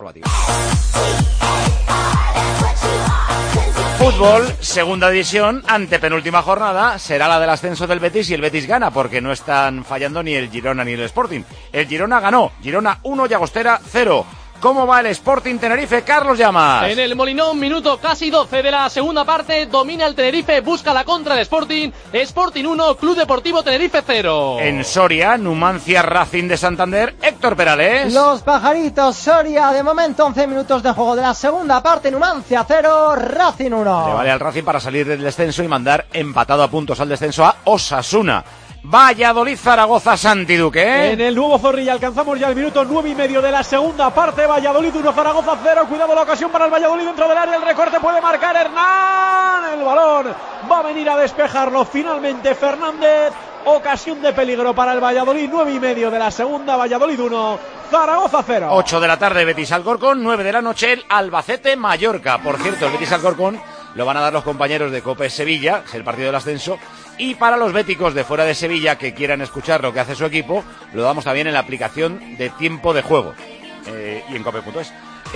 Fútbol, segunda división, antepenúltima jornada, será la del ascenso del Betis y el Betis gana porque no están fallando ni el Girona ni el Sporting. El Girona ganó, Girona 1, Llagostera 0. ¿Cómo va el Sporting Tenerife? Carlos Llamas. En el Molinón, minuto casi 12 de la segunda parte, domina el Tenerife, busca la contra del Sporting. Sporting 1, Club Deportivo Tenerife 0. En Soria, Numancia Racing de Santander, Héctor Perales. Los pajaritos Soria, de momento 11 minutos de juego de la segunda parte, Numancia 0, Racing 1. Le vale al Racing para salir del descenso y mandar empatado a puntos al descenso a Osasuna. Valladolid, Zaragoza, Santi Duque. En el nuevo Zorrilla alcanzamos ya el minuto 9:30 de la segunda parte. Valladolid 1, Zaragoza 0. Cuidado la ocasión para el Valladolid dentro del área. El recorte puede marcar Hernán. El balón va a venir a despejarlo finalmente Fernández. Ocasión de peligro para el Valladolid. 9:30 de la segunda. Valladolid 1, Zaragoza 0. 8 de la tarde, Betis Alcorcón. 9 de la noche, el Albacete Mallorca. Por cierto, el Betis Alcorcón lo van a dar los compañeros de COPE Sevilla, es el partido del ascenso. Y para los béticos de fuera de Sevilla que quieran escuchar lo que hace su equipo, lo damos también en la aplicación de tiempo de juego y en cope.es.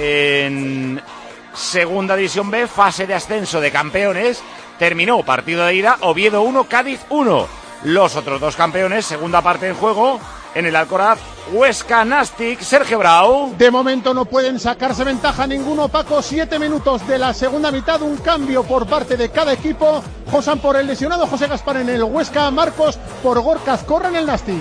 En segunda división B, fase de ascenso de campeones, terminó partido de ida, Oviedo 1, Cádiz 1. Los otros dos campeones, segunda parte en juego, en el Alcoraz, Huesca Nastic, Sergio Brau. De momento no pueden sacarse ventaja ninguno, Paco. 7 minutos de la segunda mitad, un cambio por parte de cada equipo. Josan por el lesionado José Gaspar en el Huesca, Marcos por Gorka Azcorra en el Nastic.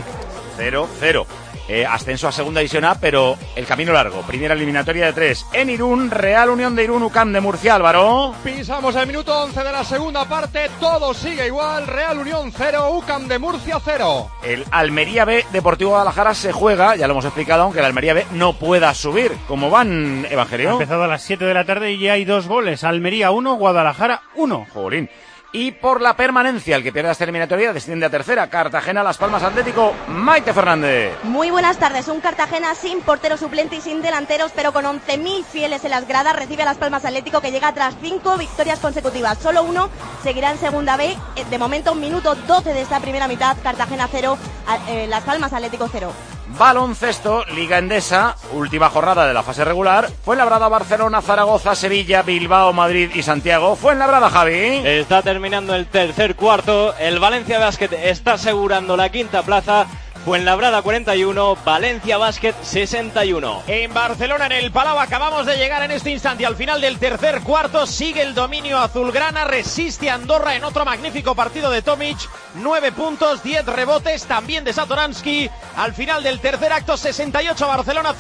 0-0. Ascenso a segunda división A, pero el camino largo. Primera eliminatoria de 3 en Irún, Real Unión de Irún, UCAM de Murcia, Álvaro. Pisamos el minuto 11 de la segunda parte, todo sigue igual, Real Unión 0, UCAM de Murcia 0. El Almería B, Deportivo Guadalajara se juega, ya lo hemos explicado, aunque el Almería B no pueda subir. ¿Cómo van, Evangelio? Ha empezado a las 7 de la tarde y ya hay 2 goles, Almería 1, Guadalajara 1. Jolín. Y por la permanencia, el que pierde esta eliminatoria desciende a tercera. Cartagena, Las Palmas Atlético, Maite Fernández. Muy buenas tardes. Un Cartagena sin portero suplente y sin delanteros, pero con 11.000 fieles en las gradas. Recibe a Las Palmas Atlético, que llega tras 5 victorias consecutivas. Solo uno seguirá en segunda B. De momento, minuto 12 de esta primera mitad. Cartagena 0, Las Palmas Atlético 0. Baloncesto, Liga Endesa, última jornada de la fase regular. Fuenlabrada, Barcelona, Zaragoza, Sevilla, Bilbao, Madrid y Santiago. Fuenlabrada, Javi. Está terminando el tercer cuarto. El Valencia Basket está asegurando la quinta plaza. Fuenlabrada 41, Valencia Basket 61. En Barcelona, en el Palau, acabamos de llegar en este instante al final del tercer cuarto. Sigue el dominio azulgrana, resiste Andorra en otro magnífico partido de Tomic. 9 puntos, 10 rebotes, también de Satoransky. Al final del tercer acto, 68 Barcelona,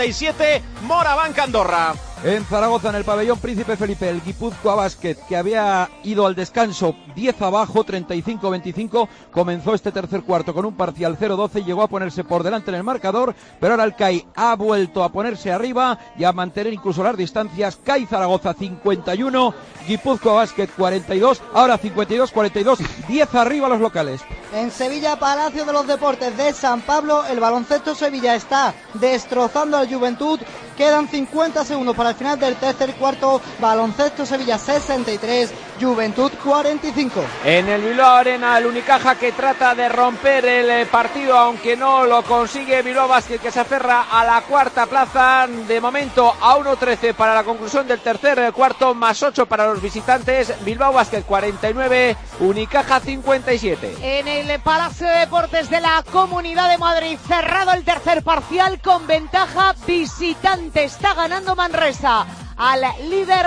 57 Morabanc Andorra. En Zaragoza, en el pabellón Príncipe Felipe, el Guipúzcoa Basket, que había ido al descanso 10 abajo, 35-25, comenzó este tercer cuarto con un parcial 0-12, llegó a ponerse por delante en el marcador, pero ahora el CAI ha vuelto a ponerse arriba y a mantener incluso las distancias. CAI Zaragoza 51, Guipúzcoa Basket 42, ahora 52-42, 10 arriba los locales. En Sevilla, Palacio de los Deportes de San Pablo, el baloncesto Sevilla está destrozando al Juventud. Quedan 50 segundos para el final del tercer cuarto. Baloncesto Sevilla 63, Juventud 45. En el Bilbao Arena, el Unicaja que trata de romper el partido, aunque no lo consigue. Bilbao Basket que se aferra a la cuarta plaza. De momento a 1:13 para la conclusión del tercer cuarto, más 8 para los visitantes. Bilbao Basket 49, Unicaja 57. En el Palacio de Deportes de la Comunidad de Madrid, cerrado el tercer parcial con ventaja visitante. Está ganando Manresa al líder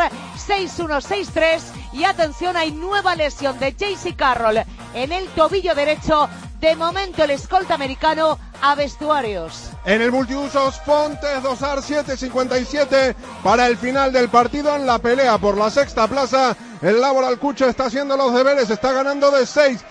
6-1-6-3 y atención, hay nueva lesión de JC Carroll en el tobillo derecho. De momento el escolta americano a vestuarios. En el multiusos, Fontes Dosar 7:57 para el final del partido. En la pelea por la sexta plaza, el Laboral Cucho está haciendo los deberes, está ganando de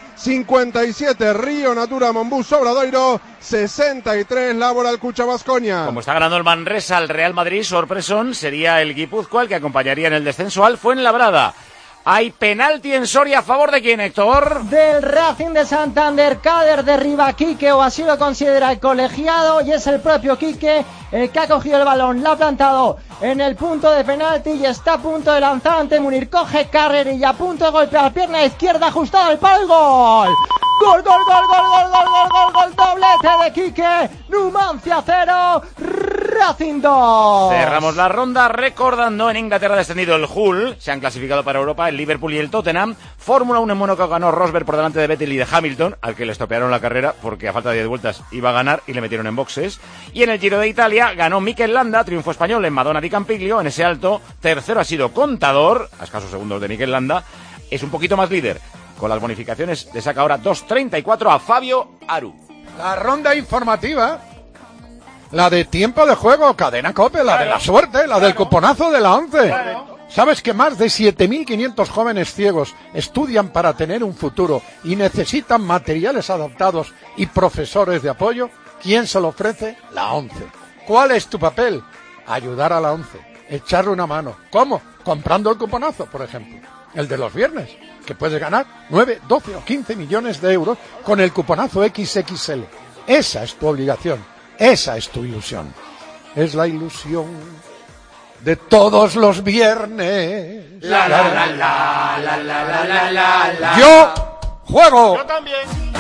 6-57 Río Natura Monbús Obradoiro, 63 Laboral Cucha Baskonia. Como está ganando el Manresa al Real Madrid, sorpresón sería el Guipúzcoa, el que acompañaría en el descenso al Fuenlabrada. Hay penalti en Soria, ¿a favor de quién, Héctor? Del Racing de Santander. Kader derriba a Quique, o así lo considera el colegiado, y es el propio Quique el que ha cogido el balón, la ha plantado en el punto de penalti y está a punto de lanzar ante Munir. Coge carrerilla, a punto de golpear, pierna izquierda ajustada al palo, el gol. Gol, gol, gol, gol, gol, gol, gol, gol, gol, doblete de Quique. Numancia 0, Racing 2. Cerramos la ronda recordando: en Inglaterra ha descendido el Hull, se han clasificado para Europa el Liverpool y el Tottenham. Fórmula 1 en Mónaco ganó Rosberg por delante de Vettel y de Hamilton, al que le estropearon la carrera porque a falta de 10 vueltas iba a ganar y le metieron en boxes. Y en el Giro de Italia ganó Mikel Landa, triunfo español en Madonna di Campiglio, en ese alto. Tercero ha sido Contador, a escasos segundos de Mikel Landa. Es un poquito más líder. Con las bonificaciones le saca ahora 2.34 a Fabio Aru. La ronda informativa, la de tiempo de juego, Cadena COPE, la de la suerte, la del cuponazo de la 11. ¿Sabes que más de 7.500 jóvenes ciegos estudian para tener un futuro y necesitan materiales adaptados y profesores de apoyo? ¿Quién se lo ofrece? La 11. ¿Cuál es tu papel? Ayudar a la 11, echarle una mano. ¿Cómo? Comprando el cuponazo, por ejemplo, el de los viernes, que puedes ganar 9, 12 o 15 millones de euros con el cuponazo XXL. Esa es tu obligación, esa es tu ilusión. Es la ilusión de todos los viernes. La la la la la la la la la la. Yo juego. Yo también.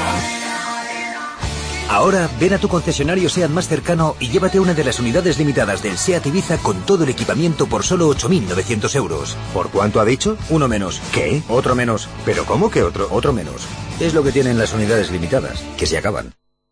Ahora ven a tu concesionario SEAT más cercano y llévate una de las unidades limitadas del SEAT Ibiza con todo el equipamiento por solo 8.900 euros. ¿Por cuánto ha dicho? Uno menos. ¿Qué? Otro menos. ¿Pero cómo que otro? Otro menos. Es lo que tienen las unidades limitadas, que se acaban.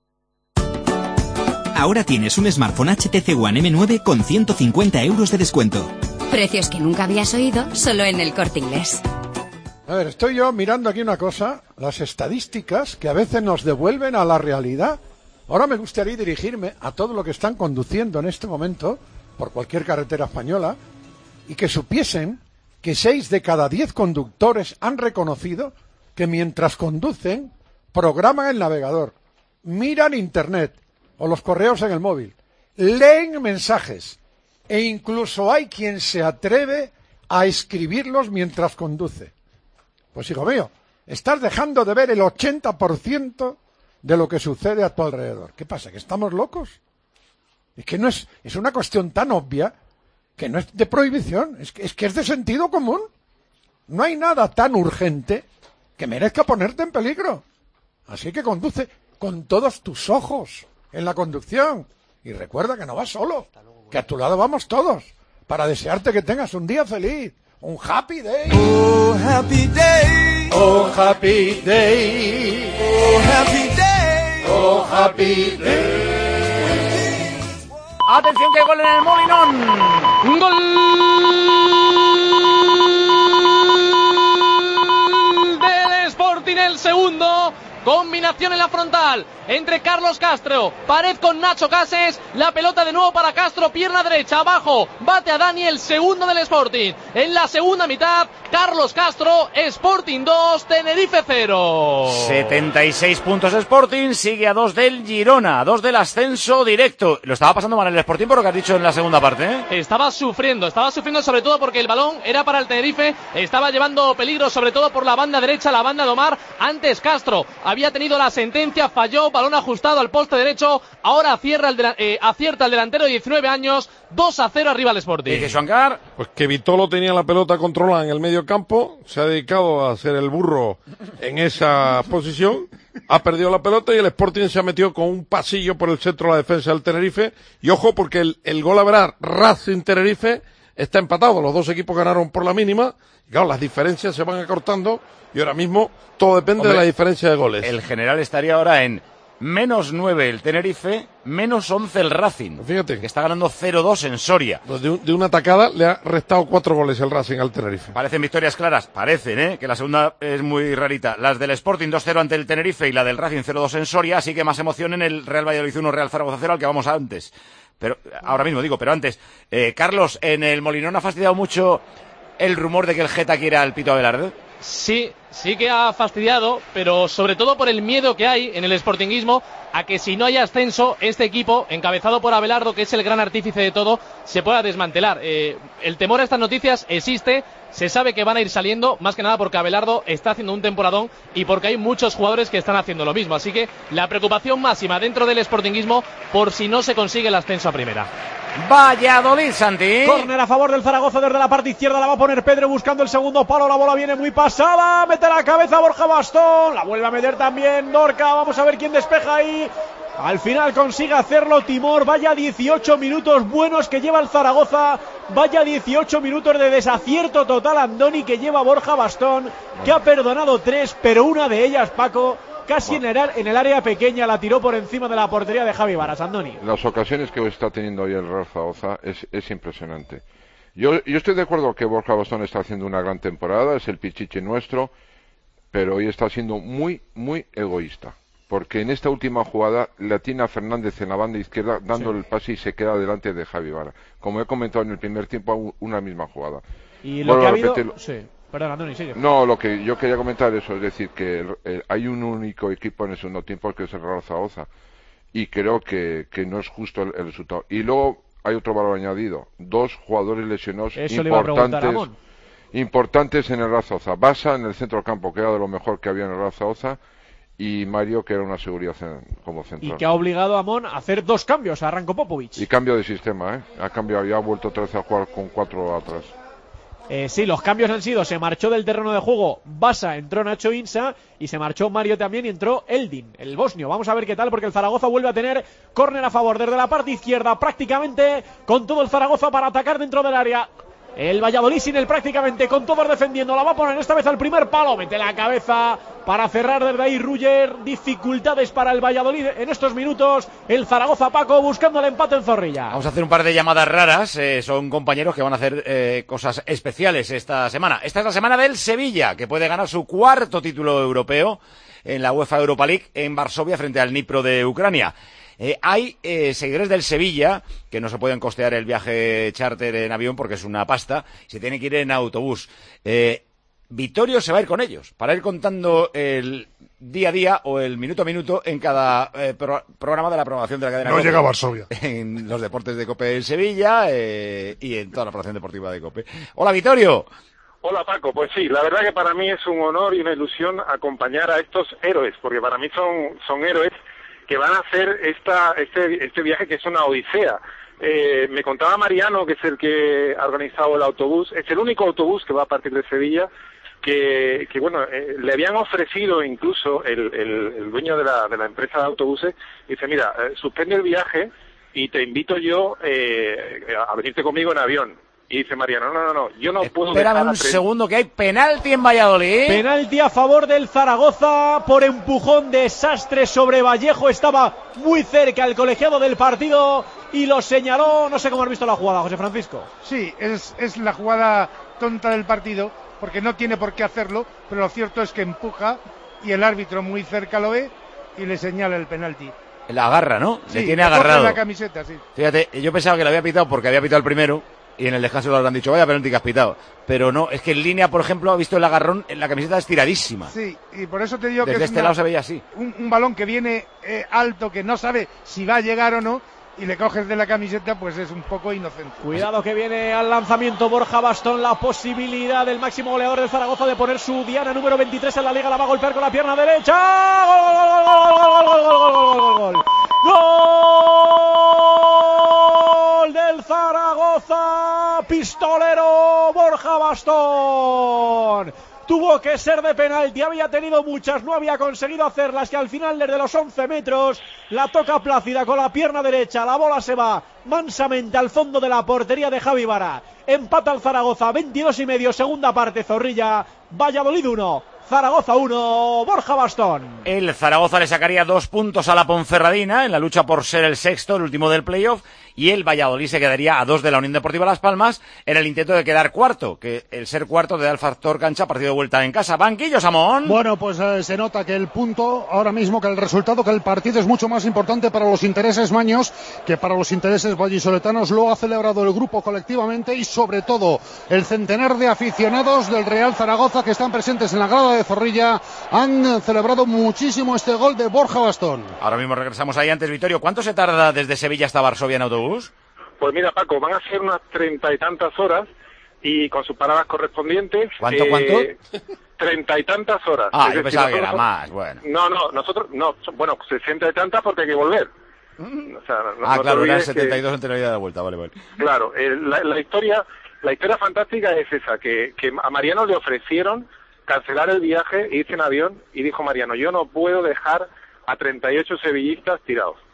Ahora tienes un smartphone HTC One M9 con 150 euros de descuento. Precios que nunca habías oído, solo en el Corte Inglés. A ver, estoy yo mirando aquí una cosa, las estadísticas que a veces nos devuelven a la realidad. Ahora me gustaría dirigirme a todo lo que están conduciendo en este momento por cualquier carretera española y que supiesen que 6 de cada 10 conductores han reconocido que mientras conducen programan el navegador, miran internet o los correos en el móvil, leen mensajes e incluso hay quien se atreve a escribirlos mientras conduce. Pues hijo mío, estás dejando de ver el 80% de lo que sucede a tu alrededor. ¿Qué pasa? ¿Que estamos locos? Es que no es una cuestión tan obvia que no es de prohibición, es que es de sentido común. No hay nada tan urgente que merezca ponerte en peligro. Así que conduce con todos tus ojos en la conducción. Y recuerda que no vas solo, que a tu lado vamos todos, para desearte que tengas un día feliz. Un happy day. Oh, happy day. Oh, happy day. Oh, happy day. Oh, happy day. Atención, que gol en el Molinón. Gol del Sporting, el segundo. Combinación en la frontal entre Carlos Castro, pared con Nacho Cases, la pelota de nuevo para Castro, pierna derecha, abajo, bate a Dani, el segundo del Sporting. En la segunda mitad, Carlos Castro, Sporting 2, Tenerife 0. 76 puntos Sporting, sigue a 2 del Girona, a 2 del ascenso directo. Lo estaba pasando mal el Sporting por lo que has dicho en la segunda parte, ¿eh? Estaba sufriendo sobre todo porque el balón era para el Tenerife, estaba llevando peligro sobre todo por la banda derecha, la banda de Omar. Antes Castro había tenido la sentencia, falló, balón ajustado al poste derecho, ahora acierta el delantero de 19 años, 2-0 arriba al Sporting. ¿Y Juancar? Pues que Vitolo tenía la pelota controlada en el medio campo, se ha dedicado a hacer el burro en esa posición, ha perdido la pelota y el Sporting se ha metido con un pasillo por el centro de la defensa del Tenerife. Y ojo, porque el gol a verar Racing-Tenerife está empatado, los dos equipos ganaron por la mínima, y claro, las diferencias se van acortando y ahora mismo todo depende de la diferencia de goles. El general estaría ahora en -9 el Tenerife, -11 el Racing. Fíjate. Que está ganando 0-2 en Soria. Pues de una tacada le ha restado 4 goles el Racing al Tenerife. Parecen victorias claras, parecen, que la segunda es muy rarita. Las del Sporting 2-0 ante el Tenerife y la del Racing 0-2 en Soria, así que más emoción en el Real Valladolid 1, Real Zaragoza 0, al que vamos antes. Pero ahora mismo digo, pero antes, Carlos, en el Molinón ha fastidiado mucho el rumor de que el Geta quiere al Pito Abelardo. Sí que ha fastidiado, pero sobre todo por el miedo que hay en el sportinguismo a que si no hay ascenso, este equipo, encabezado por Abelardo, que es el gran artífice de todo, se pueda desmantelar. El temor a estas noticias existe, se sabe que van a ir saliendo, más que nada porque Abelardo está haciendo un temporadón y porque hay muchos jugadores que están haciendo lo mismo. Así que la preocupación máxima dentro del sportinguismo por si no se consigue el ascenso a primera. Valladolid, Santi. Córner a favor del Zaragoza desde la parte izquierda, la va a poner Pedro buscando el segundo palo, la bola viene muy pasada, mete la cabeza Borja Bastón, la vuelve a meter también Dorca, vamos a ver quién despeja ahí. Al final consigue hacerlo Timor. Vaya 18 minutos buenos que lleva el Zaragoza. Vaya 18 minutos de desacierto total Andoni que lleva Borja Bastón, que ha perdonado 3, pero una de ellas, Paco, casi en el área pequeña, la tiró por encima de la portería de Javi Varas. Andoni. Las ocasiones que está teniendo hoy el Real Zaragoza es impresionante. Yo estoy de acuerdo que Borja Bastón está haciendo una gran temporada, es el pichichi nuestro, pero hoy está siendo muy, muy egoísta. Porque en esta última jugada la tiene a Fernández en la banda izquierda dando el pase y se queda delante de Javi Vara. Como he comentado en el primer tiempo, una misma jugada. Y lo que ha habido... Sí. Perdón, Andoni, sigue. No, lo que yo quería comentar eso, es decir, que hay un único equipo en el segundo tiempo que es el Real Zaragoza. Y creo que no es justo el resultado. Y luego hay otro valor añadido. 2 jugadores lesionados importantes en el Real Zaragoza. Basa en el centro del campo, que era de lo mejor que había en el Real Zaragoza. Y Mario, que era una seguridad como central. Y que ha obligado a Mon a hacer 2 cambios a Ranko Popovic. Y cambio de sistema, Ha cambiado, ya ha vuelto otra vez a jugar con 4 atrás. Sí, los cambios han sido, se marchó del terreno de juego Basa, entró Nacho Insa y se marchó Mario también y entró Eldin, el bosnio. Vamos a ver qué tal, porque el Zaragoza vuelve a tener córner a favor desde la parte izquierda, prácticamente con todo el Zaragoza para atacar dentro del área. El Valladolid sin él prácticamente, con todos defendiendo, la va a poner esta vez al primer palo, mete la cabeza para cerrar desde ahí Ruller. Dificultades para el Valladolid en estos minutos. El Zaragoza, Paco, buscando el empate en Zorrilla. Vamos a hacer un par de llamadas raras, son compañeros que van a hacer cosas especiales esta semana. Esta es la semana del Sevilla, que puede ganar su 4º título europeo en la UEFA Europa League en Varsovia frente al Dnipro de Ucrania. Hay seguidores del Sevilla que no se pueden costear el viaje charter en avión porque es una pasta, se tienen que ir en autobús. Vittorio se va a ir con ellos para ir contando el día a día o el minuto a minuto en cada programa de la programación de la cadena. No COPE, llega a Varsovia. En los deportes de COPE en Sevilla y en toda la programación deportiva de COPE. Hola, Vittorio. Hola Paco, pues sí, la verdad que para mí es un honor y una ilusión acompañar a estos héroes, porque para mí son héroes que van a hacer este viaje que es una odisea. Me contaba Mariano, que es el que ha organizado el autobús, es el único autobús que va a partir de Sevilla, que bueno, le habían ofrecido incluso el dueño de la empresa de autobuses, dice, mira, suspende el viaje y te invito yo a venirte conmigo en avión. Y dice Mariano, no, yo no puedo... Espérame un segundo, que hay penalti en Valladolid. Penalti a favor del Zaragoza por empujón de Sastre sobre Vallejo. Estaba muy cerca el colegiado del partido y lo señaló. No sé cómo has visto la jugada, José Francisco. Sí, es la jugada tonta del partido, porque no tiene por qué hacerlo, pero lo cierto es que empuja y el árbitro muy cerca lo ve y le señala el penalti. La agarra, ¿no? Sí, le tiene agarrado. La camiseta, sí. Fíjate, yo pensaba que lo había pitado porque había pitado el primero. Y en el descanso lo habrán dicho, vaya penalti que has pitado. Pero no, es que en línea, por ejemplo, ha visto el agarrón, la camiseta estiradísima. Sí, y por eso te digo desde que es este lado se veía así. Un balón que viene alto, que no sabe si va a llegar o no, y le coges de la camiseta, pues es un poco inocente. Cuidado que viene al lanzamiento Borja Bastón, la posibilidad del máximo goleador del Zaragoza de poner su diana número 23 en la liga, la va a golpear con la pierna derecha. ¡Gol! ¡Gol del Zaragoza! Pistolero Borja Bastón. Tuvo que ser de penalti, había tenido muchas, no había conseguido hacerlas, que al final desde los 11 metros la toca plácida con la pierna derecha, la bola se va mansamente al fondo de la portería de Javi Vara. Empata el Zaragoza, 22:30, segunda parte, Zorrilla, Valladolid 1, Zaragoza 1, Borja Bastón. El Zaragoza le sacaría 2 puntos a la Ponferradina en la lucha por ser el sexto, el último del playoff, y el Valladolid se quedaría a 2 de la Unión Deportiva Las Palmas en el intento de quedar cuarto, que el ser cuarto te da el factor cancha, partido de vuelta en casa. Banquillo, Samón. Bueno, pues se nota que el punto, ahora mismo que el resultado, que el partido es mucho más importante para los intereses maños que para los intereses vallisoletanos. Lo ha celebrado el grupo colectivamente y sobre todo el centenar de aficionados del Real Zaragoza que están presentes en la grada de Zorrilla han celebrado muchísimo este gol de Borja Bastón. Ahora mismo regresamos ahí antes, Vittorio. ¿Cuánto se tarda desde Sevilla hasta Varsovia en autobús? Pues mira, Paco, van a ser unas 30 y tantas horas y con sus paradas correspondientes. ¿Cuánto? 30 y tantas horas. Yo pensaba que era más, bueno. No, nosotros, bueno, 60 y tantas porque hay que volver. O sea, claro, eran 72 entre la ida y la vuelta, vale. Claro, la historia fantástica es esa, que a Mariano le ofrecieron cancelar el viaje e irse en avión y dijo Mariano, yo no puedo dejar a 38 sevillistas tirados.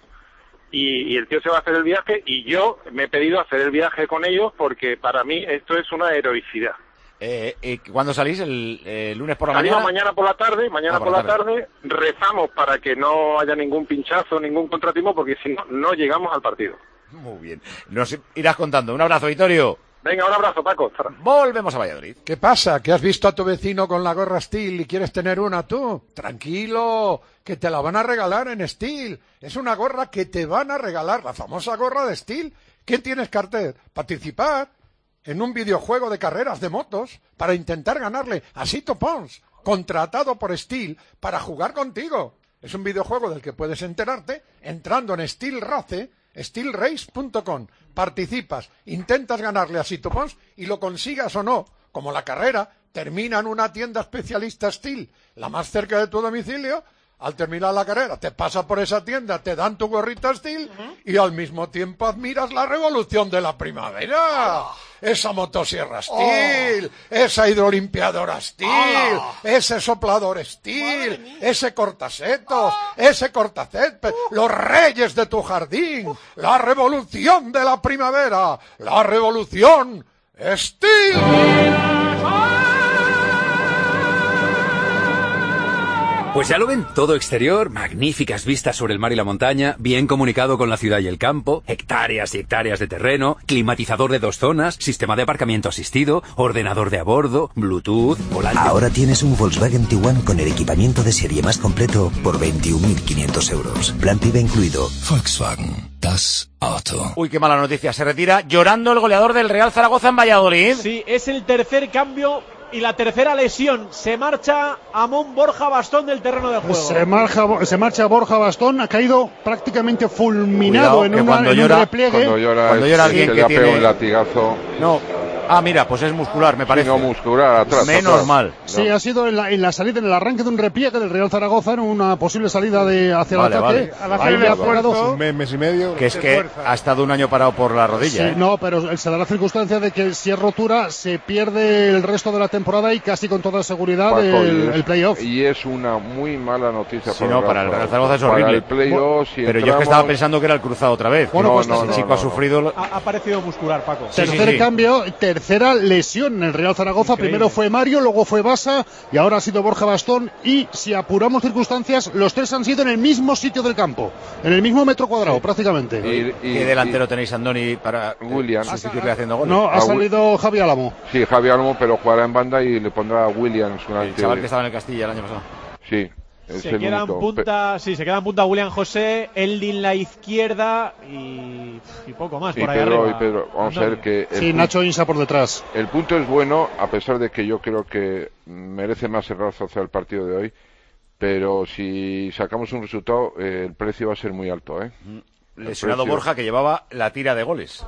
y el tío se va a hacer el viaje y yo me he pedido hacer el viaje con ellos porque para mí esto es una heroicidad. ¿Cuándo salís? ¿El lunes por la Salimos mañana? mañana por la tarde, rezamos para que no haya ningún pinchazo, ningún contratiempo, porque si no, no llegamos al partido. Muy bien, nos irás contando. Un abrazo, Vittorio. Venga, un abrazo, Paco. Volvemos a Valladolid. ¿Qué pasa? ¿Que has visto a tu vecino con la gorra Steel y quieres tener una tú? Tranquilo, que te la van a regalar en Steel. Es una gorra que te van a regalar, la famosa gorra de Steel. ¿Qué tienes que hacer? Participar en un videojuego de carreras de motos para intentar ganarle a Sito Pons, contratado por Steel para jugar contigo. Es un videojuego del que puedes enterarte entrando en steelrace.com. Participas, intentas ganarle a Sito Pons y lo consigas o no, como la carrera termina en una tienda especialista Steel, la más cerca de tu domicilio. Al terminar la carrera te pasas por esa tienda, te dan tu gorrita Steel y al mismo tiempo admiras la revolución de la primavera. Esa motosierra Steel, esa hidrolimpiadora Steel, ese soplador Steel, ese cortasetos, ese cortacésped, los reyes de tu jardín, la revolución de la primavera, la revolución Steel. Pues ya lo ven, todo exterior, magníficas vistas sobre el mar y la montaña, bien comunicado con la ciudad y el campo, hectáreas y hectáreas de terreno, climatizador de 2 zonas, sistema de aparcamiento asistido, ordenador de a bordo, Bluetooth, volante... Ahora tienes un Volkswagen Tiguan con el equipamiento de serie más completo por 21.500 euros. Plan PIB incluido. Volkswagen, das Auto. Uy, qué mala noticia. Se retira llorando el goleador del Real Zaragoza en Valladolid. Sí, es el tercer cambio y la tercera lesión. Se marcha Amón Borja Bastón del terreno de juego. Se marcha Borja Bastón, ha caído prácticamente fulminado. Cuidado, en un repliegue. Cuando llora alguien que tiene un latigazo. No. Ah, mira, pues es muscular, me parece. Sí, no, muscular, atrás. Menos atrás. mal. Sí, ha sido en la salida, en el arranque de un repliegue del Real Zaragoza, en una posible salida hacia el ataque. Vale. A la salida de esfuerzo. Un mes y medio. Que es que ha estado un año parado por la rodilla. Sí, no, pero se da la circunstancia de que si es rotura, se pierde el resto de la temporada y casi con toda seguridad Paco, el playoff. Y es una muy mala noticia para el Real Zaragoza es horrible. Para el playoff, si pero entramos... yo es que estaba pensando que era el cruzado otra vez. Bueno, pues el chico ha sufrido. Ha parecido muscular, Paco. Tercer cambio, tercera lesión en el Real Zaragoza. Increíble. Primero fue Mario, luego fue Basa y ahora ha sido Borja Bastón. Y si apuramos circunstancias, los tres han sido en el mismo sitio del campo, en el mismo metro cuadrado, prácticamente. ¿Qué delantero tenéis, Andoni, para William sustituirle haciendo goles? No, ha salido Javi Álamo. Sí, Javi Álamo, pero jugará en banda y le pondrá a Williams. El chaval que estaba en el Castilla el año pasado. Sí. Se queda en punta William José, Eldin la izquierda y poco más por ahí arriba. Y Pedro, vamos a ver que... Nacho Insa por detrás. El punto es bueno, a pesar de que yo creo que merece más el Real Sociedad el partido de hoy, pero si sacamos un resultado, el precio va a ser muy alto, ¿eh? Lesionado Borja, que llevaba la tira de goles.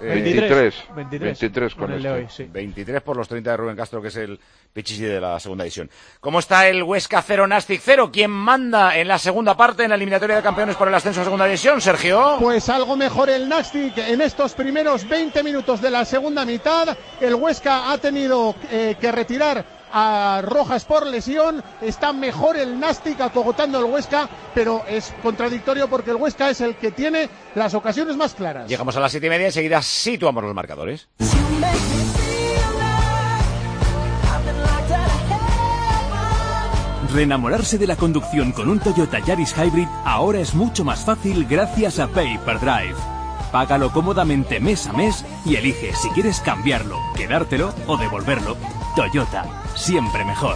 23 con el de hoy, sí. 23 por los 30 de Rubén Castro, que es el Pichichi de la segunda división. ¿Cómo está el Huesca 0, Nastic 0? ¿Quién manda en la segunda parte, en la eliminatoria de campeones por el ascenso a segunda división, Sergio? Pues algo mejor el Nastic en estos primeros 20 minutos de la segunda mitad. El Huesca ha tenido que retirar a Rojas por lesión. Está mejor el Nastic acogotando el Huesca, pero es contradictorio porque el Huesca es el que tiene las ocasiones más claras. Llegamos a las 7:30 y enseguida situamos los marcadores. Reenamorarse de la conducción con un Toyota Yaris Hybrid ahora es mucho más fácil gracias a Pay-Per-Drive. Págalo cómodamente mes a mes y elige si quieres cambiarlo, quedártelo o devolverlo. Toyota, siempre mejor.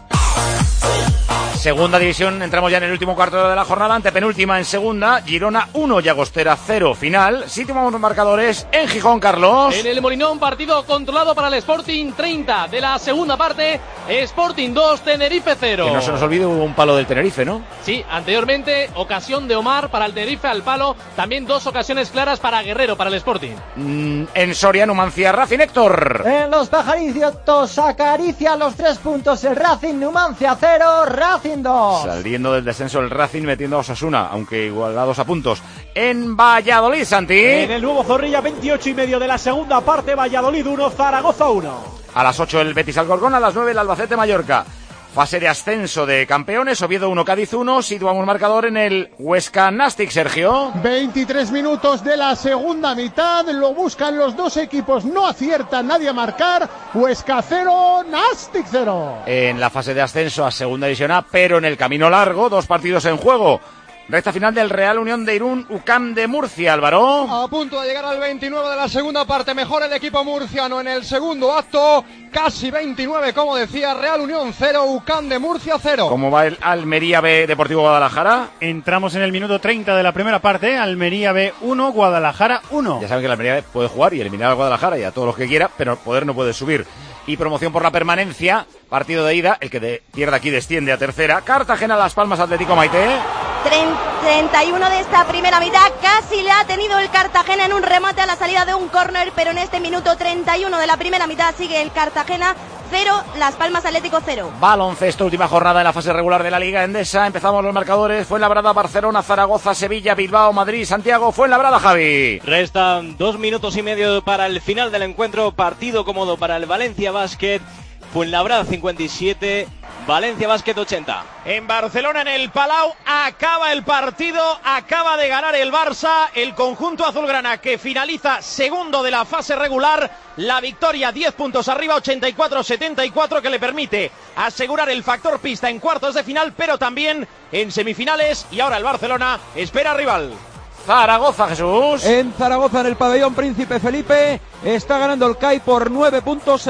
Segunda división, entramos ya en el último cuarto de la jornada, antepenúltima en segunda, Girona 1, Llagostera 0, final. Situamos los marcadores en Gijón, Carlos. En el Molinón, partido controlado para el Sporting, 30 de la segunda parte, Sporting 2, Tenerife 0. Que no se nos olvide, hubo un palo del Tenerife, ¿no? Sí, anteriormente, ocasión de Omar para el Tenerife al palo, también 2 ocasiones claras para Guerrero, para el Sporting. En Soria, Numancia, Racing, Héctor. En los pajaricios acaricia los 3 puntos el Racing, Numancia 0, Racing 2. Saliendo del descenso el Racing, metiendo a Osasuna, aunque igualados a puntos. En Valladolid, Santi. En el nuevo Zorrilla, 28:30 de la segunda parte, Valladolid 1, Zaragoza 1. A las 8 el Betis Alcorcón, a las 9 el Albacete Mallorca. Fase de ascenso de campeones, Oviedo 1, Cádiz 1, situamos marcador en el Huesca Nastic, Sergio. 23 minutos de la segunda mitad, lo buscan los dos equipos, no acierta nadie a marcar, Huesca 0, Nastic 0. En la fase de ascenso a Segunda División A, pero en el camino largo, 2 partidos en juego. Recta final del Real Unión de Irún, UCAM de Murcia, Álvaro. A punto de llegar al 29 de la segunda parte, mejor el equipo murciano en el segundo acto, casi 29, como decía, Real Unión 0, UCAM de Murcia 0. ¿Cómo va el Almería B Deportivo Guadalajara? Entramos en el minuto 30 de la primera parte, Almería B 1, Guadalajara 1. Ya saben que el Almería B puede jugar y eliminar al Guadalajara y a todos los que quiera, pero poder no puede subir. Y promoción por la permanencia, partido de ida, el que pierda aquí desciende a tercera. Cartagena, Las Palmas, Atlético Maite. 31 de esta primera mitad, casi le ha tenido el Cartagena en un remate a la salida de un córner, pero en este minuto 31 de la primera mitad sigue el Cartagena 0, Las Palmas Atlético 0. Baloncesto, última jornada en la fase regular de la Liga Endesa. Empezamos los marcadores. Fuenlabrada, Barcelona, Zaragoza, Sevilla, Bilbao, Madrid, Santiago. Fuenlabrada, Javi. Restan 2 minutos y medio para el final del encuentro. Partido cómodo para el Valencia Basket. Fuenlabrada 57, Valencia Basket 80. En Barcelona, en el Palau, acaba el partido, acaba de ganar el Barça, el conjunto azulgrana que finaliza segundo de la fase regular, la victoria 10 puntos arriba, 84-74, que le permite asegurar el factor pista en cuartos de final, pero también en semifinales, y ahora el Barcelona espera rival. Zaragoza, Jesús. En Zaragoza, en el pabellón Príncipe Felipe, está ganando el CAI por 9 puntos,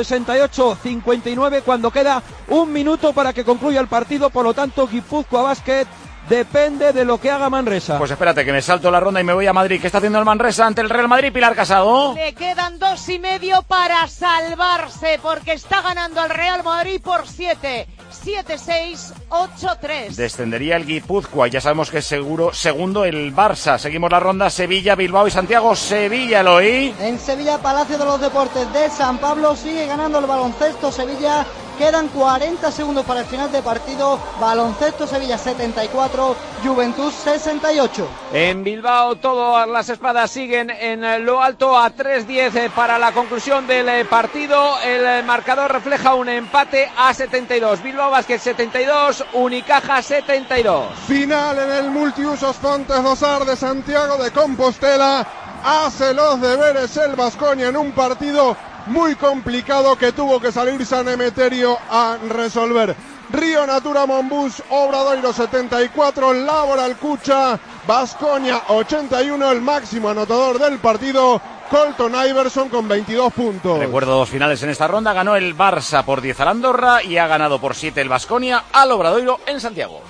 68-59, cuando queda 1 minuto para que concluya el partido. Por lo tanto, Guipúzcoa Basket depende de lo que haga Manresa. Pues espérate, que me salto la ronda y me voy a Madrid. ¿Qué está haciendo el Manresa ante el Real Madrid, Pilar Casado? Le quedan 2 y medio para salvarse, porque está ganando el Real Madrid por 7. 7-6, 8-3. Descendería el Guipúzcoa, ya sabemos que es seguro segundo el Barça. Seguimos la ronda, Sevilla, Bilbao y Santiago. Sevilla, Eloy. En Sevilla, Palacio de los Deportes de San Pablo, sigue ganando el baloncesto Sevilla. Quedan 40 segundos para el final de partido. Baloncesto Sevilla 74, Juventud 68. En Bilbao todas las espadas siguen en lo alto a 3-10 para la conclusión del partido. El marcador refleja un empate a 72. Bilbao Basket 72, Unicaja 72. Final en el Multiusos Pontes Dosar de Santiago de Compostela. Hace los deberes el Baskonia en un partido muy complicado que tuvo que salir San Emeterio a resolver. Río Natura Monbus, Obradoiro 74, Laboral Cucha, Baskonia 81, el máximo anotador del partido, Colton Iverson con 22 puntos. Recuerdo 2 finales en esta ronda, ganó el Barça por 10 al Andorra y ha ganado por 7 el Baskonia al Obradoiro en Santiago.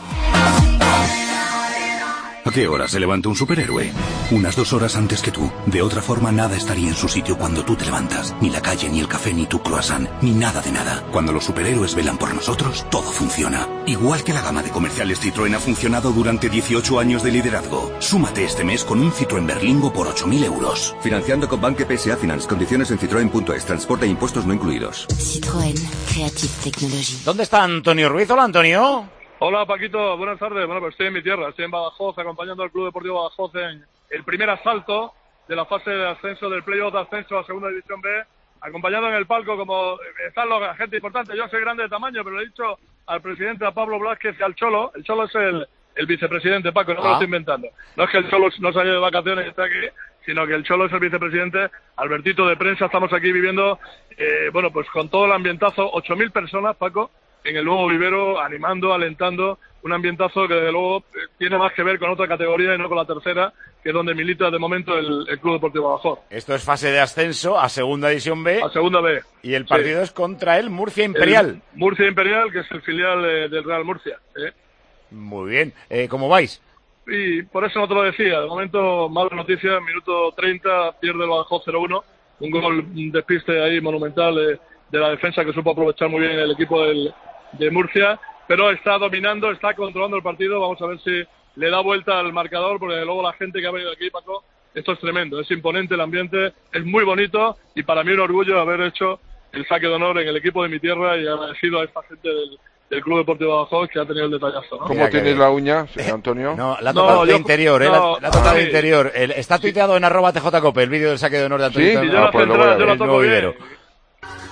¿A qué hora se levanta un superhéroe? Unas 2 horas antes que tú. De otra forma, nada estaría en su sitio cuando tú te levantas. Ni la calle, ni el café, ni tu croissant, ni nada de nada. Cuando los superhéroes velan por nosotros, todo funciona. Igual que la gama de comerciales Citroën ha funcionado durante 18 años de liderazgo. Súmate este mes con un Citroën Berlingo por 8.000 euros. Financiando con Banque PSA Finance. Condiciones en citroen.es. Transporte e impuestos no incluidos. Citroën. Creative Technology. ¿Dónde está Antonio Ruiz? Hola, Antonio. Hola Paquito, buenas tardes. Bueno, pues estoy en mi tierra, estoy en Badajoz, acompañando al Club Deportivo Badajoz en el primer asalto de la fase de ascenso del playoff de ascenso a Segunda División B, acompañado en el palco como están la gente importante. Yo soy grande de tamaño, pero le he dicho al presidente, a Pablo Blázquez y al Cholo. El Cholo es el vicepresidente, Paco, no me lo estoy inventando. No es que el Cholo no se haya ido de vacaciones y esté aquí, sino que el Cholo es el vicepresidente. Albertito de prensa, estamos aquí viviendo, bueno, pues con todo el ambientazo, 8.000 personas, Paco, en el nuevo vivero, animando, alentando, un ambientazo que desde luego tiene más que ver con otra categoría y no con la tercera, que es donde milita de momento el Club Deportivo Badajoz. Esto es fase de ascenso a Segunda División B. A Segunda B. Y el partido es contra el Murcia Imperial. El Murcia Imperial, que es el filial del Real Murcia. Muy bien. ¿Cómo vais? Y por eso no te lo decía. De momento, mala noticia, minuto 30, pierde el Badajoz 0-1. Un gol, un despiste ahí monumental de la defensa que supo aprovechar muy bien el equipo de Murcia, pero está dominando, está controlando el partido. Vamos a ver si le da vuelta al marcador, porque luego la gente que ha venido aquí, Paco, esto es tremendo, es imponente el ambiente, es muy bonito y para mí un orgullo haber hecho el saque de honor en el equipo de mi tierra y agradecido a esta gente del Club Deportivo Badajoz que ha tenido el detallazo, ¿no? ¿Cómo tienes la uña, Antonio? No, la ha tocado de interior, la ha tocado de interior. Está tuiteado en @tjcope el vídeo del saque de honor de Antonio. Sí, yo la toco bien.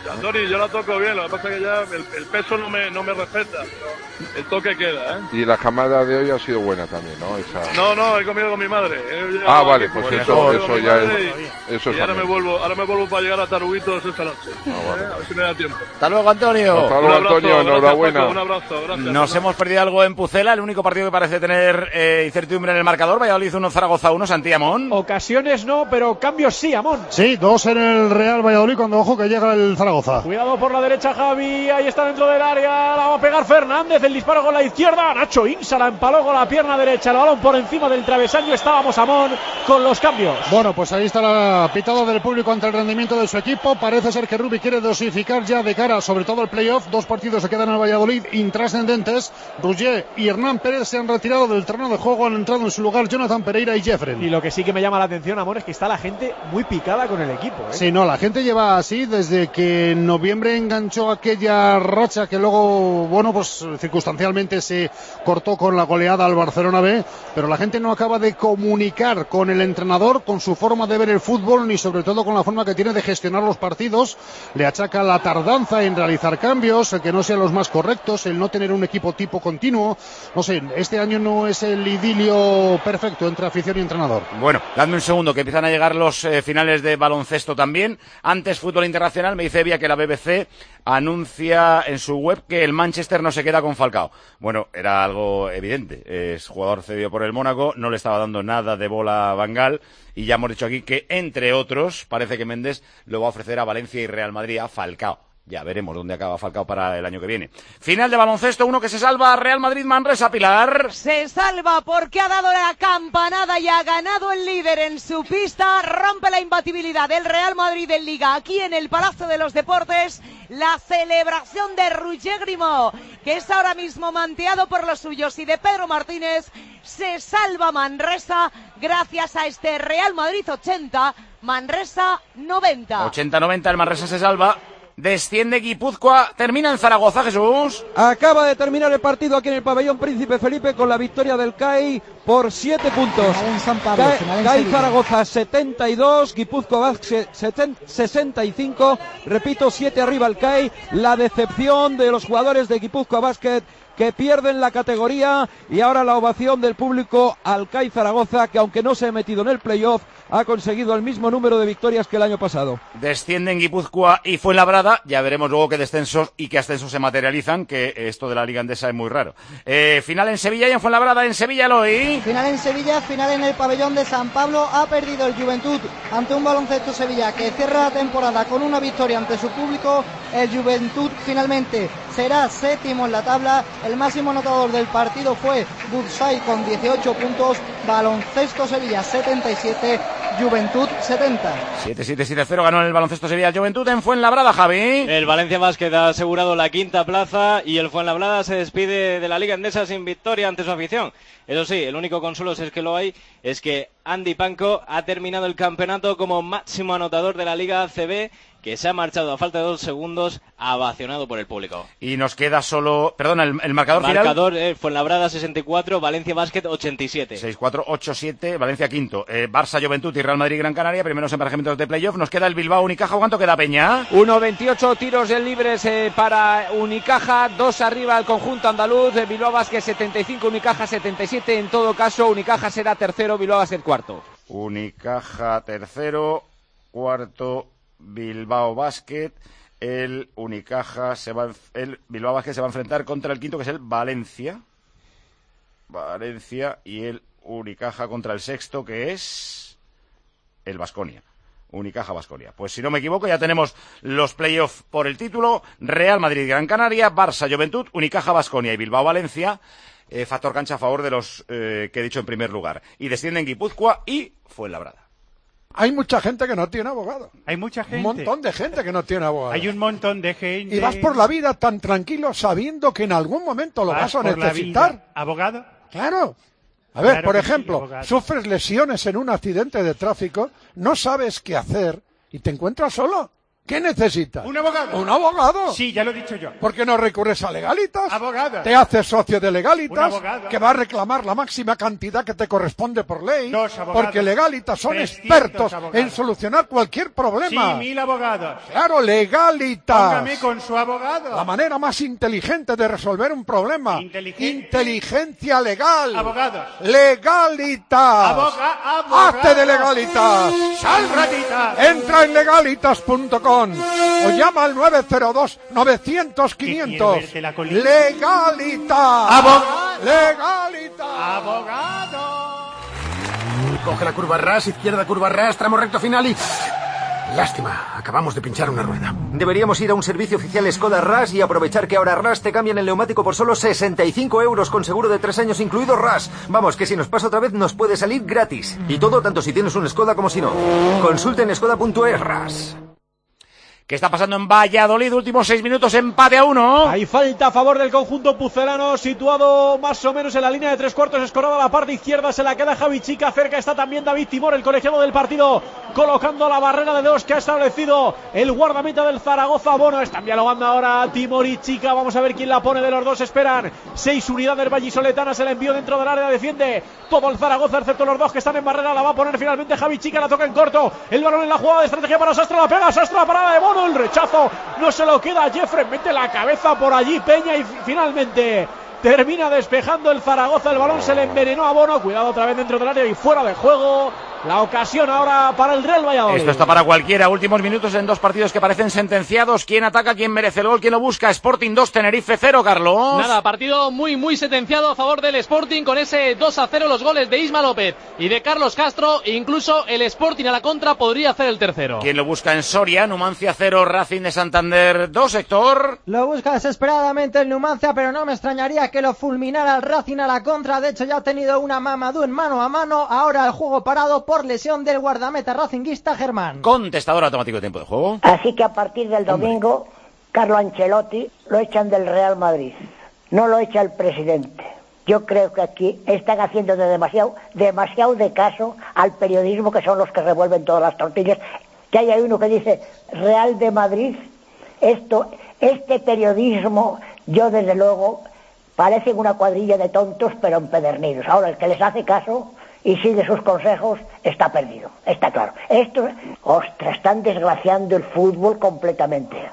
Andoni, yo la toco bien, lo que pasa es que ya el peso no me respeta, el toque queda, ¿eh? Y la camada de hoy ha sido buena también, ¿no? Esa... No, he comido con mi madre. Vale, pues eso ya es... Eso y ahora me vuelvo para llegar a Taruguitos esta noche. A ver si me da tiempo. Hasta luego, Antonio. Hasta luego, Antonio, enhorabuena. Un abrazo, gracias. Nos hemos perdido algo en Pucela, el único partido que parece tener incertidumbre en el marcador. Valladolid 1, Zaragoza 1, Santi Amón. Ocasiones no, pero cambios sí, Amón. Sí, 2 en el Real Valladolid cuando ojo que llega el Zaragoza. Cuidado por la derecha, Javi, ahí está dentro del área, la va a pegar Fernández, el disparo con la izquierda, Nacho Insa la empaló con la pierna derecha, el balón por encima del travesaño, estábamos, Amón, con los cambios. Bueno, pues ahí está la pitada del público ante el rendimiento de su equipo. Parece ser que Rubi quiere dosificar ya de cara sobre todo el playoff. 2 partidos se quedan al Valladolid intrascendentes. Ruggier y Hernán Pérez se han retirado del terreno de juego, han entrado en su lugar Jonathan Pereira y Jeffren. Y lo que sí que me llama la atención, Amor, es que está la gente muy picada con el equipo, ¿eh? Sí, no, la gente lleva así desde que en noviembre enganchó aquella racha que luego, bueno, pues circunstancialmente se cortó con la goleada al Barcelona B, pero la gente no acaba de comunicar con el entrenador, con su forma de ver el fútbol, ni sobre todo con la forma que tiene de gestionar los partidos. Le achaca la tardanza en realizar cambios, el que no sean los más correctos, el no tener un equipo tipo continuo. No sé, este año no es el idilio perfecto entre afición y entrenador. Bueno, dadme un segundo, que empiezan a llegar los finales de baloncesto también. Antes, fútbol internacional, me dice Evia que la BBC anuncia en su web que el Manchester no se queda con Falcao. Bueno, era algo evidente. Es jugador cedido por el Mónaco, no le estaba dando nada de bola a Van Gaal, y ya hemos dicho aquí que, entre otros, parece que Méndez lo va a ofrecer a Valencia y Real Madrid a Falcao. Ya veremos dónde acaba Falcao para el año que viene. Final de baloncesto, uno que se salva, Real Madrid Manresa, Pilar. Se salva porque ha dado la campanada y ha ganado el líder en su pista. Rompe la imbatibilidad del Real Madrid en Liga aquí en el Palacio de los Deportes. La celebración de Roger Grimaud, que es ahora mismo manteado por los suyos, y de Pedro Martínez. Se salva Manresa gracias a este Real Madrid 80, Manresa 90. 80-90, el Manresa se salva. Desciende Guipúzcoa, termina en Zaragoza, Jesús. Acaba de terminar el partido aquí en el pabellón Príncipe Felipe con la victoria del CAI por 7 puntos. CAI Zaragoza 72, Guipúzcoa 65, repito, 7 arriba el CAI. La decepción de los jugadores de Guipúzcoa Basket, que pierden la categoría, y ahora la ovación del público al CAI Zaragoza, que aunque no se ha metido en el playoff, ha conseguido el mismo número de victorias que el año pasado. Descienden Guipúzcoa y Fuenlabrada, ya veremos luego qué descensos y qué ascensos se materializan, que esto de la Liga Endesa es muy raro. Final en Sevilla y en Fuenlabrada, en Sevilla, Eloy. Final en Sevilla, final en el pabellón de San Pablo. Ha perdido el Juventud ante un Baloncesto Sevilla que cierra la temporada con una victoria ante su público. El Juventud finalmente será séptimo en la tabla. El máximo anotador del partido fue Bursay con 18 puntos. Baloncesto Sevilla 77, Juventud 70. 7-7-7-0 ganó en el Baloncesto Sevilla Juventud en Fuenlabrada, Javi. El Valencia Basket ha asegurado la quinta plaza y el Fuenlabrada se despide de la Liga Endesa sin victoria ante su afición. Eso sí, el único consuelo, si es que lo hay, es que Andy Panko ha terminado el campeonato como máximo anotador de la Liga ACB, que se ha marchado a falta de 2 segundos, ovacionado por el público. Y nos queda solo, perdona, el marcador final. Marcador Fuenlabrada 64, Valencia Basket 87. 6-4, 8-7, Valencia quinto. Barça, Juventud y Real Madrid Gran Canaria, primeros emparejamientos de playoff. Nos queda el Bilbao Unicaja. ¿Cuánto queda, Peña? 1-28 tiros de libres para Unicaja, 2 arriba el conjunto andaluz. Bilbao Basket 75, Unicaja 77. En todo caso, Unicaja será tercero, Bilbao Basket cuarto. Unicaja tercero, cuarto Bilbao Basket. El Unicaja el Bilbao Basket se va a enfrentar contra el quinto, que es el Valencia, y el Unicaja contra el sexto, que es el Baskonia. Unicaja Baskonia. Pues si no me equivoco, ya tenemos los playoffs por el título: Real Madrid Gran Canaria, Barça Juventud, Unicaja Baskonia y Bilbao Valencia. Factor cancha a favor de los que he dicho en primer lugar. Y descienden Guipúzcoa y Fuenlabrada. Hay mucha gente que no tiene abogado. Hay mucha gente. Un montón de gente que no tiene abogado. Hay un montón de gente. Y vas por la vida tan tranquilo sabiendo que en algún momento lo vas a necesitar. ¿Abogado? Claro. A ver, Claro por que sí, ejemplo, abogado. sufres lesiones en un accidente de tráfico, no sabes qué hacer y te encuentras solo. ¿Qué necesitas? Un abogado. ¿Un abogado? Sí, ya lo he dicho yo. ¿Por qué no recurres a Legalitas? Abogado. Te haces socio de Legalitas, Un abogado. que va a reclamar la máxima cantidad que te corresponde por ley. 2 abogados. Porque Legalitas son 300 expertos abogados. en solucionar cualquier problema. Sí, 1000 abogados. Claro, Legalitas. Póngame con su abogado. La manera más inteligente de resolver un problema. Inteligencia legal. Abogados. Legalitas. Abogados. Hazte de Legalitas. Sal, ratita. Entra en legalitas.com o llama al 902-900-500. Legalitas. Legalitas. Abogado. Coge la curva ras, izquierda curva ras, tramo recto final y... Lástima, acabamos de pinchar una rueda. Deberíamos ir a un servicio oficial Skoda RAS y aprovechar que ahora RAS te cambian el neumático por solo 65 € con seguro de 3 años incluido RAS. Vamos, que si nos pasa otra vez nos puede salir gratis. Y todo tanto si tienes un Skoda como si no. Consulta en skoda.es RAS. ¿Qué está pasando en Valladolid? Últimos 6 minutos, empate a 1. Hay falta a favor del conjunto pucelano, situado más o menos en la línea de 3/4, escorada a la parte izquierda, se la queda Javi Chica, cerca está también David Timor, el colegiado del partido, colocando la barrera de 2 que ha establecido el guardameta del Zaragoza. Bono, están dialogando ahora Timor y Chica, vamos a ver quién la pone de los dos, esperan 6 unidades vallisoletanas, el envío dentro del área, defiende todo el Zaragoza, excepto los dos que están en barrera, la va a poner finalmente Javi Chica, la toca en corto, el balón en la jugada de estrategia para Sastre, la pega Sastre, la parada de Bono, el rechazo no se lo queda Jeffrey, mete la cabeza por allí Peña y finalmente termina despejando el Zaragoza, el balón se le envenenó a Bono, cuidado otra vez dentro del área y fuera de juego. La ocasión ahora para el Real Valladolid. Esto está para cualquiera. Últimos minutos en dos partidos que parecen sentenciados. ¿Quién ataca? ¿Quién merece el gol? ¿Quién lo busca? Sporting 2, Tenerife 0, Carlos. Nada, partido muy sentenciado a favor del Sporting con ese 2-0, los goles de Isma López y de Carlos Castro. Incluso el Sporting a la contra podría hacer el tercero. ¿Quién lo busca en Soria? Numancia 0, Racing de Santander 2, Héctor. Lo busca desesperadamente el Numancia, pero no me extrañaría que lo fulminara el Racing a la contra. De hecho, ya ha tenido una Mamadou en mano a mano. Ahora el juego parado por lesión del guardameta racinguista Germán. Contestador automático de tiempo de juego. Así que a partir del domingo, Carlo Ancelotti lo echan del Real Madrid. No lo echa el presidente. Yo creo que aquí están haciendo demasiado de caso al periodismo, que son los que revuelven todas las tortillas. Que hay uno que dice Real de Madrid. Este periodismo, yo desde luego, parecen una cuadrilla de tontos pero empedernidos. Ahora el que les hace caso y sigue sus consejos está perdido, está claro. Están desgraciando el fútbol completamente.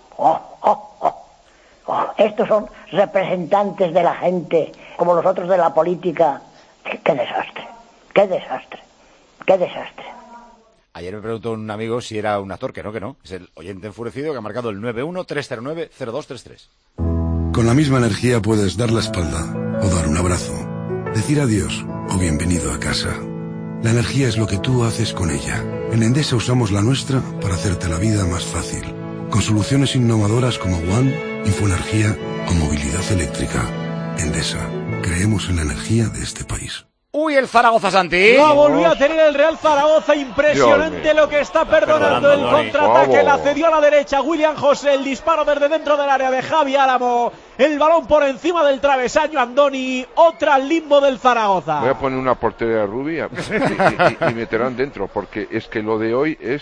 Estos son representantes de la gente, como los otros de la política. Qué desastre, qué desastre, qué desastre. Ayer me preguntó un amigo si era un actor, que no. Es el oyente enfurecido que ha marcado el 91-309-0233. Con la misma energía puedes dar la espalda o dar un abrazo, decir adiós o bienvenido a casa. La energía es lo que tú haces con ella. En Endesa usamos la nuestra para hacerte la vida más fácil. Con soluciones innovadoras como One, Infoenergía o movilidad eléctrica. Endesa, creemos en la energía de este país. Uy, el Zaragoza, Santi. La volvió a tener el Real Zaragoza. Impresionante lo que está perdonando el contraataque. La cedió a la derecha William José. El disparo desde dentro del área de Javi Álamo. El balón por encima del travesaño Andoni. Otra al limbo del Zaragoza. Voy a poner una portería rubia y meterán dentro. Porque es que lo de hoy es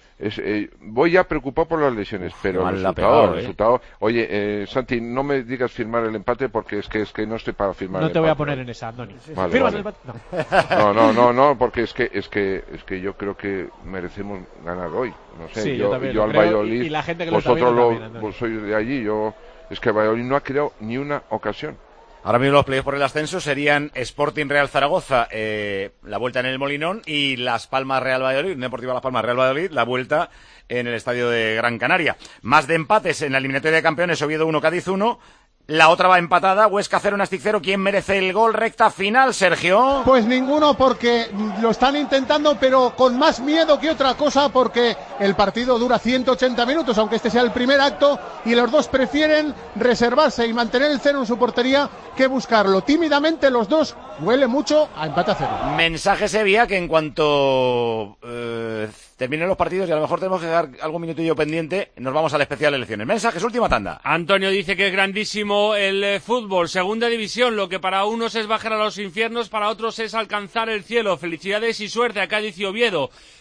voy ya preocupado por las lesiones, pero el resultado. Oye, Santi, no me digas firmar el empate porque es que no estoy para firmar. No te voy a poner en esa, Andoni. Vale, ¿Firmas vale. el empate? No, porque es que yo creo que merecemos ganar hoy. No sé, sí, yo también al creo, Valladolid, y la gente que vosotros vos sois de allí, es que el Valladolid no ha creado ni una ocasión. Ahora mismo los playoffs por el ascenso serían Sporting Real Zaragoza, la vuelta en el Molinón, y Las Palmas Real Valladolid, Deportiva Las Palmas Real Valladolid, la vuelta en el estadio de Gran Canaria. Más de empates en la eliminatoria de campeones, Oviedo 1, Cádiz 1. La otra va empatada, Huesca 0, Nastic 0. ¿Quién merece el gol? Recta final, Sergio. Pues ninguno, porque lo están intentando, pero con más miedo que otra cosa, porque el partido dura 180 minutos, aunque este sea el primer acto, y los dos prefieren reservarse y mantener el 0 en su portería que buscarlo. Tímidamente los dos, huele mucho a empate a 0. Mensaje Sevilla que en cuanto terminen los partidos, y a lo mejor tenemos que dejar algún minutillo pendiente, nos vamos al especial elecciones. Mensajes, última tanda. Antonio dice que es grandísimo el fútbol, segunda división, lo que para unos es bajar a los infiernos, para otros es alcanzar el cielo. Felicidades y suerte a Cádiz y Oviedo.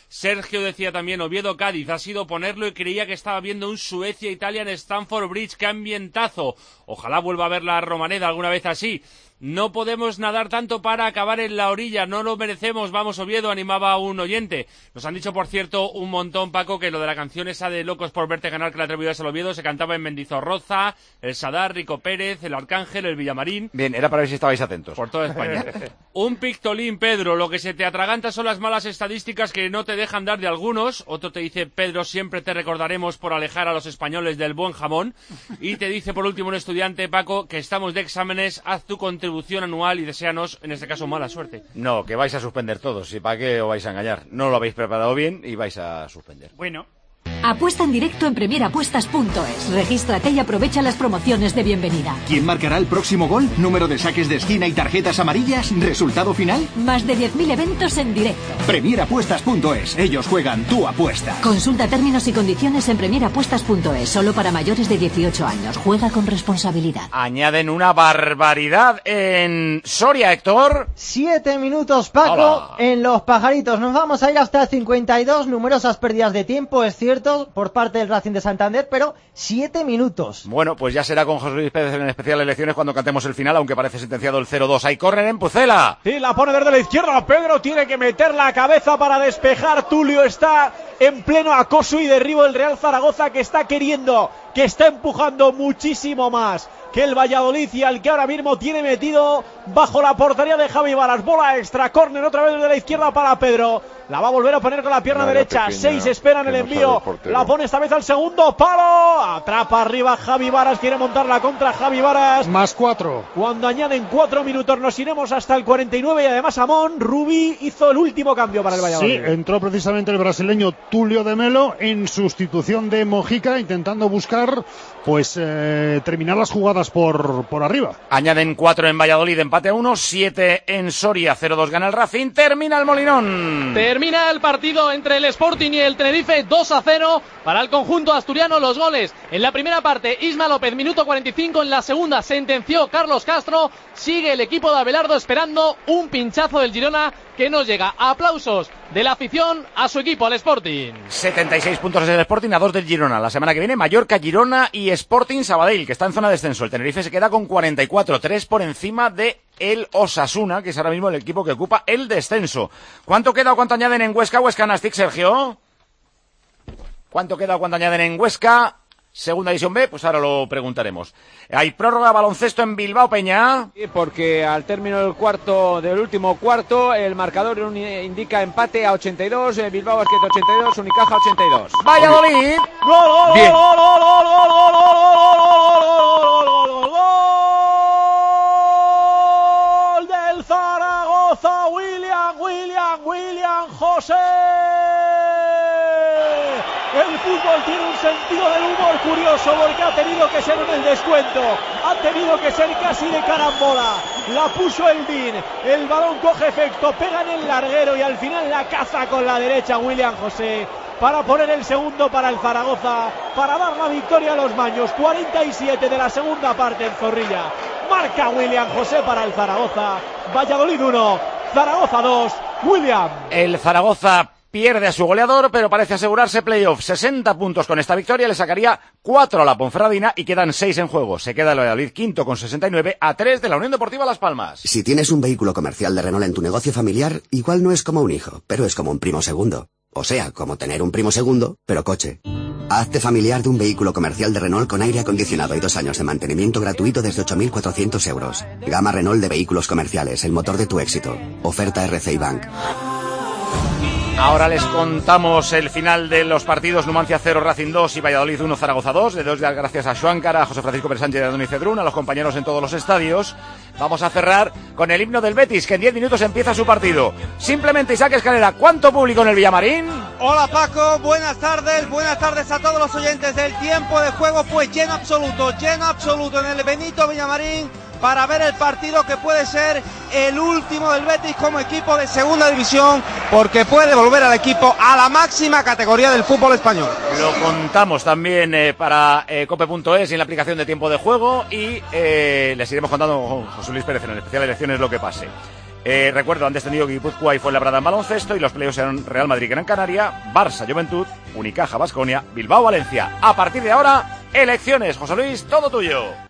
Sergio decía también, Oviedo-Cádiz, ha sido ponerlo y creía que estaba viendo un Suecia-Italia en Stamford Bridge. ¡Qué ambientazo! Ojalá vuelva a ver la Romareda alguna vez así. No podemos nadar tanto para acabar en la orilla, no lo merecemos, vamos Oviedo, animaba a un oyente. Nos han dicho, por cierto, un montón, Paco, que lo de la canción esa de Locos por verte ganar, que la atribuías al Oviedo, se cantaba en Mendizorroza, el Sadar, Rico Pérez, el Arcángel, el Villamarín. Bien, era para ver si estabais atentos. Por toda España. Un pictolín, Pedro, lo que se te atraganta son las malas estadísticas que no te dejan dar de algunos. Otro te dice, Pedro, siempre te recordaremos por alejar a los españoles del buen jamón. Y te dice, por último, un estudiante, Paco, que estamos de exámenes, haz tu contribución anual y deséanos, en este caso, mala suerte. No, que vais a suspender todos, ¿y para qué os vais a engañar? No lo habéis preparado bien y vais a suspender. Bueno. Apuesta en directo en premierapuestas.es. Regístrate y aprovecha las promociones de bienvenida. ¿Quién marcará el próximo gol? ¿Número de saques de esquina y tarjetas amarillas? ¿Resultado final? Más de 10.000 eventos en directo. Premierapuestas.es. Ellos juegan, tú apuesta. Consulta términos y condiciones en premierapuestas.es. Solo para mayores de 18 años. Juega con responsabilidad. Añaden una barbaridad en Soria, Héctor. 7 minutos, Paco. Hola. En los pajaritos. Nos vamos a ir hasta el 52. Numerosas pérdidas de tiempo, es cierto, por parte del Racing de Santander, pero 7 minutos. Bueno, pues ya será con José Luis Pérez en especial elecciones cuando cantemos el final, aunque parece sentenciado el 0-2. Hay córner en Pucela. Sí, la pone desde la izquierda. Pedro tiene que meter la cabeza para despejar. Tulio está en pleno acoso y derribo del Real Zaragoza, que está queriendo, que está empujando muchísimo más que el Valladolid, y al que ahora mismo tiene metido bajo la portería de Javi Varas. Bola extra, córner otra vez desde la izquierda para Pedro. La va a volver a poner con la pierna derecha. Pequeña, 6 esperan el envío. La pone esta vez al segundo palo. Atrapa arriba Javi Varas. Quiere montar la contra Javi Varas. Más 4. Cuando añaden 4 minutos nos iremos hasta el 49. Y además Amón Rubí hizo el último cambio para el Valladolid. Sí, entró precisamente el brasileño Tulio de Melo en sustitución de Mojica, intentando buscar pues terminar las jugadas por arriba. Añaden 4 en Valladolid, empate a 1, 7 en Soria, 0-2 gana el Racing, termina el Molinón. Termina el partido entre el Sporting y el Tenerife, 2-0 para el conjunto asturiano. Los goles en la primera parte, Isma López, minuto 45, en la segunda sentenció Carlos Castro. Sigue el equipo de Abelardo esperando un pinchazo del Girona que no llega. Aplausos de la afición a su equipo, al Sporting. 76 puntos es el Sporting, a 2 del Girona. La semana que viene, Mallorca, Girona y Sporting Sabadell, que está en zona de descenso. El Tenerife se queda con 44, 3 por encima de el Osasuna, que es ahora mismo el equipo que ocupa el descenso. ¿Cuánto queda o cuánto añaden en Huesca? Huesca Nastic, Sergio. ¿Cuánto queda o cuánto añaden en Huesca? Segunda división B, pues ahora lo preguntaremos. Hay prórroga baloncesto en Bilbao, Peña. Sí, porque al término del último cuarto, el marcador indica empate a 82, Bilbao Basket 82, Unicaja 82. Valladolid. ¡Gol! Bien. ¡Gol del Zaragoza! William José. El fútbol tiene un sentido del humor curioso, porque ha tenido que ser en el descuento, ha tenido que ser casi de carambola. La puso el Bin, el balón coge efecto, pega en el larguero y al final la caza con la derecha William José para poner el segundo para el Zaragoza, para dar la victoria a los Maños. 47 de la segunda parte en Zorrilla. Marca William José para el Zaragoza. Valladolid 1, Zaragoza 2. William. El Zaragoza pierde a su goleador, pero parece asegurarse playoff. 60 puntos con esta victoria, le sacaría 4 a la Ponferradina y quedan 6 en juego. Se queda el Valladolid quinto con 69 a 3 de la Unión Deportiva Las Palmas. Si tienes un vehículo comercial de Renault en tu negocio familiar, igual no es como un hijo, pero es como un primo segundo. O sea, como tener un primo segundo, pero coche. Hazte familiar de un vehículo comercial de Renault con aire acondicionado y 2 años de mantenimiento gratuito desde 8.400 euros. Gama Renault de vehículos comerciales, el motor de tu éxito. Oferta RCI Bank. Ahora les contamos el final de los partidos. Numancia 0, Racing 2 y Valladolid 1, Zaragoza 2. Le doy las gracias a Xuancara, a José Francisco Pérez Sánchez y a Doni Cedrún, a los compañeros en todos los estadios. Vamos a cerrar con el himno del Betis, que en 10 minutos empieza su partido. Simplemente, Isaac Escalera, ¿cuánto público en el Villamarín? Hola Paco, buenas tardes a todos los oyentes del tiempo de juego. Pues lleno absoluto en el Benito Villamarín, para ver el partido que puede ser el último del Betis como equipo de segunda división, porque puede volver al equipo a la máxima categoría del fútbol español. Lo contamos también para cope.es y en la aplicación de tiempo de juego, y les iremos contando con José Luis Pérez en el especial de elecciones lo que pase. Recuerdo, han descendido Guipúzcoa y Fuenlabrada en baloncesto, y los playoffs serán Real Madrid Gran Canaria, Barça Juventud, Unicaja Baskonia, Bilbao Valencia. A partir de ahora, elecciones. José Luis, todo tuyo.